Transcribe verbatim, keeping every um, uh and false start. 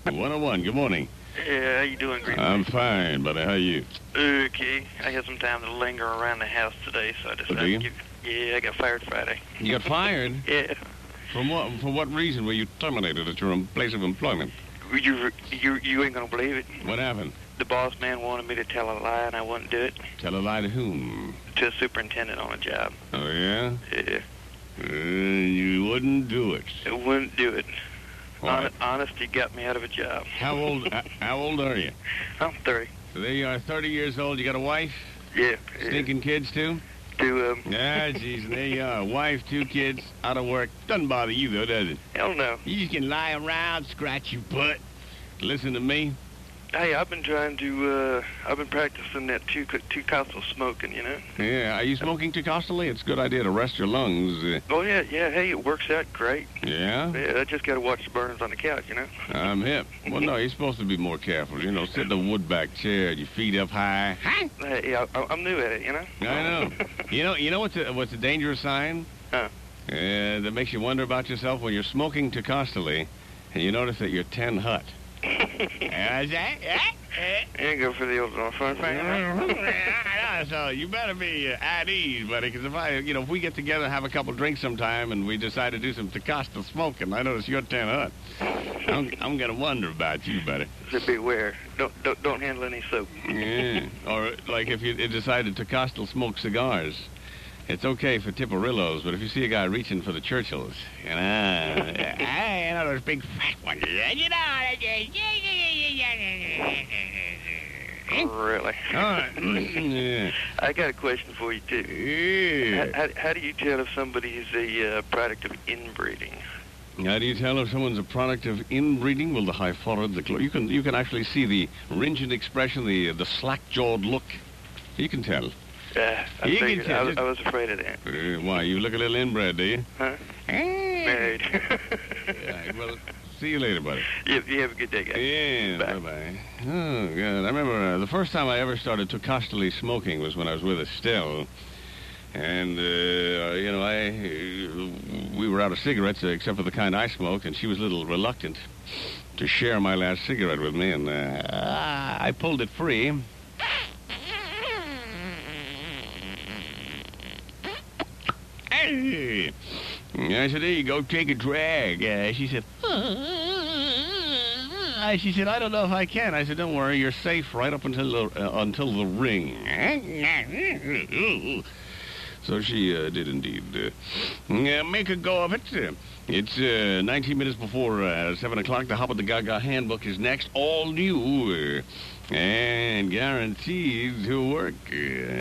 one oh one, good morning. Yeah, how you doing, Green? I'm fine, buddy. How are you? Okay. I had some time to linger around the house today, so I decided do you? to give... Yeah, I got fired Friday. You got fired? Yeah. From what For what reason were you terminated at your place of employment? You, you, you ain't gonna believe it. What happened? The boss man wanted me to tell a lie, and I wouldn't do it. Tell a lie to whom? To a superintendent on a job. Oh, yeah? Yeah. Uh, you wouldn't do it. I wouldn't do it. Why? Hon- honesty got me out of a job. How old uh, How old are you? I'm thirty. So there you are, thirty years old. You got a wife? Yeah. yeah. Stinking kids, too? To, um... Ah, jeez, and there you are. Wife, two kids, out of work. Doesn't bother you, though, does it? Hell no. You just can lie around, scratch your butt, listen to me. Hey, I've been trying to, uh... I've been practicing that two, two costal smoking, you know? Yeah, are you smoking too costly? It's a good idea to rest your lungs. Uh, Oh, yeah, yeah. Hey, it works out great. yeah? Yeah, I just gotta watch the burners on the couch, you know? I'm hip. Well, no, you're supposed to be more careful. You know, sit in a wood back chair, your feet up high. Hey, I, I'm new at it, you know? I know. You know, you know what's a, what's a dangerous sign? Huh? Uh, that makes you wonder about yourself when you're smoking too costly, and you notice that you're ten hut. Is that? You go for the old uh, fun thing. I know, so you better be uh, at ease, buddy, because if I, you know, if we get together and have a couple drinks sometime and we decide to do some Tecosta smoking, I notice you're ten hut. I'm, I'm gonna wonder about you, buddy. So beware. Don't, don't don't handle any soap. Yeah. Or like if you decided to Costal smoke cigars, it's okay for Tiparillos, but if you see a guy reaching for the Churchills, you know, I know those big fat ones, you know. Really? All right. Yeah. I got a question for you too. Yeah. How, how, how do you tell if somebody's a uh, product of inbreeding? How do you tell if someone's a product of inbreeding? Well, the high forehead, the clo- you can you can actually see the rigid expression, the the slack-jawed look. You can tell. Uh, I You can figured. tell I, it. I was afraid of that. Uh, why? You look a little inbred, do you? Huh? Eh. Married. Yeah, well, see you later, buddy. you, you have a good day, guys. Yeah, Bye. bye-bye. Oh, God. I remember uh, the first time I ever started to costly smoking was when I was with Estelle. And, uh, you know, I uh, we were out of cigarettes, uh, except for the kind I smoked, and she was a little reluctant to share my last cigarette with me, and uh, I pulled it free. Hey! I said, there you go, take a drag. Uh, she said, uh, she said, I don't know if I can. I said, don't worry, you're safe right up until the, uh, until the ring. So she uh, did indeed uh, uh, make a go of it. Uh, it's uh, nineteen minutes before uh, seven o'clock. The Hop of the Gaga Handbook is next, all new uh, and guaranteed to work. Uh,